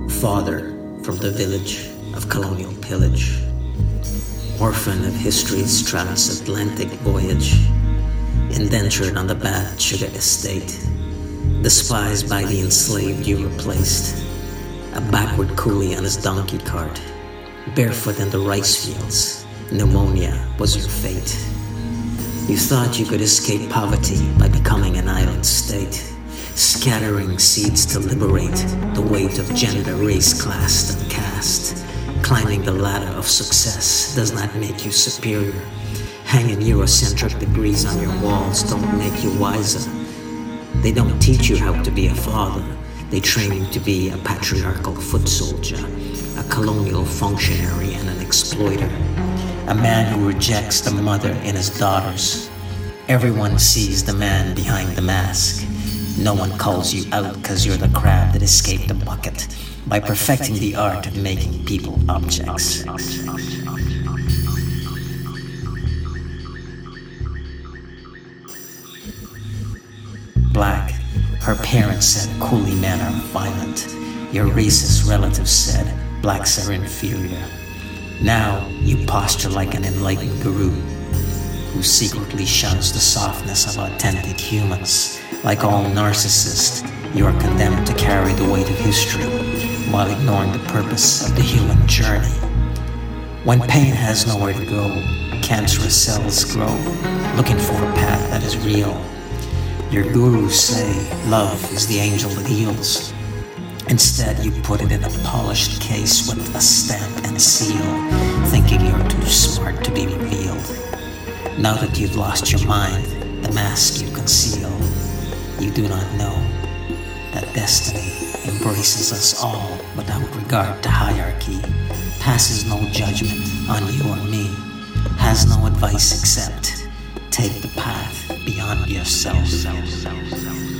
Father from the village of colonial pillage, orphan of history's transatlantic voyage, indentured on the bad sugar estate, despised by the enslaved you replaced, a backward coolie on his donkey cart, barefoot in the rice fields, pneumonia was your fate. You thought you could escape poverty by becoming an island state, scattering seeds to liberate the weight of gender, race, class, and caste. Climbing the ladder of success does not make you superior. Hanging Eurocentric degrees on your walls don't make you wiser. They don't teach you how to be a father. They train you to be a patriarchal foot soldier, a colonial functionary and an exploiter, a man who rejects the mother in his daughters. Everyone sees the man behind the mask. No one calls you out because you're the crab that escaped the bucket by perfecting the art of making people objects. Black, her parents said coolie men are violent. Your racist relatives said blacks are inferior. Now you posture like an enlightened guru who secretly shuns the softness of authentic humans. Like all narcissists, you are condemned to carry the weight of history while ignoring the purpose of the human journey. When pain has nowhere to go, cancerous cells grow, looking for a path that is real. Your gurus say love is the angel that heals. Instead, you put it in a polished case with a stamp and seal, thinking you're too smart to be revealed. Now that you've lost your mind, the mask you conceal, you do not know that destiny embraces us all without regard to hierarchy, passes no judgment on you or me, has no advice except take the path beyond yourself.